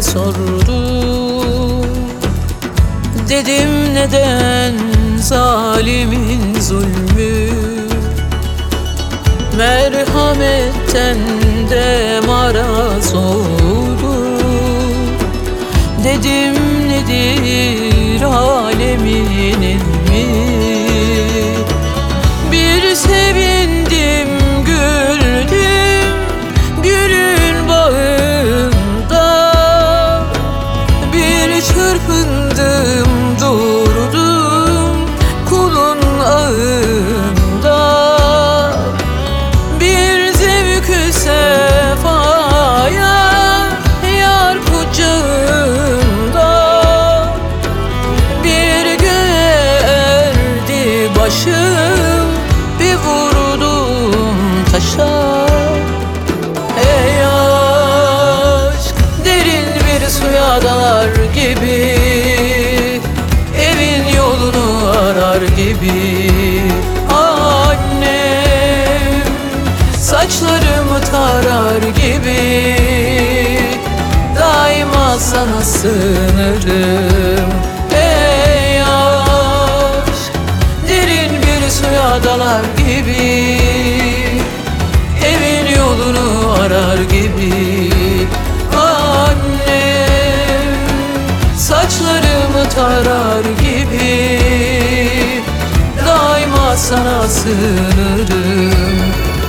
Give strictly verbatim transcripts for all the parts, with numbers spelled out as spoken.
sordum. Dedim neden zalimin zulmü, merhametten de maraz oldu. Dedim nedir alemin ilmi, bir sevindim güldüm gülün bağında, bir çırpındım durdum kulun ağında, bir zevk-ü sefaya yar kucağında, bir göğe erdi başım, bir vurdum taşa. Ey aşk derin bir suya dalar gibi, evin yolunu arar gibi. Annem saçlarımı tarar gibi, daima sana sığınırım. Ey aşk derin bir suya dalar gibi, evin yolunu arar gibi. Annem saçlarımı tarar gibi, daima sana sığınırım.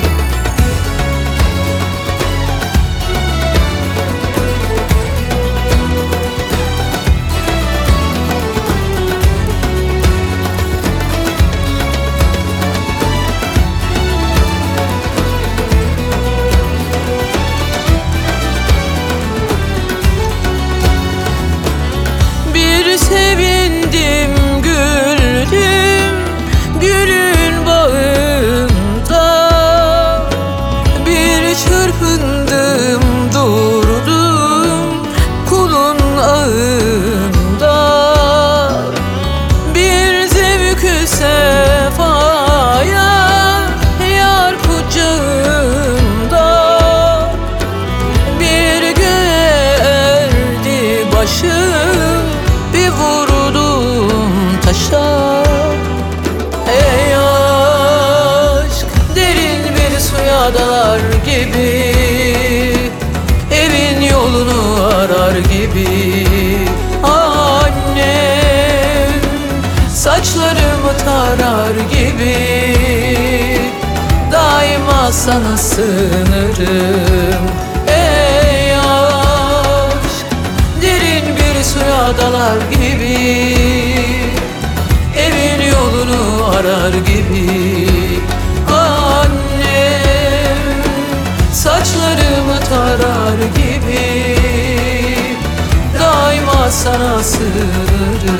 Sevindim güldüm gülün bağında, bir çırpındım durdum kulun ağında, bir zevk-ü sefaya yar kucağında, bir göğe erdi başım, bir vurdum taşa. Ey aşk derin bir suya dalar gibi, evin yolunu arar gibi. Annem saçlarımı tarar gibi, daima sana sığınırım. Ey aşk derin bir suya dalar gibi, evin yolunu arar gibi. Annem saçlarımı tarar gibi, daima sana sığınırım.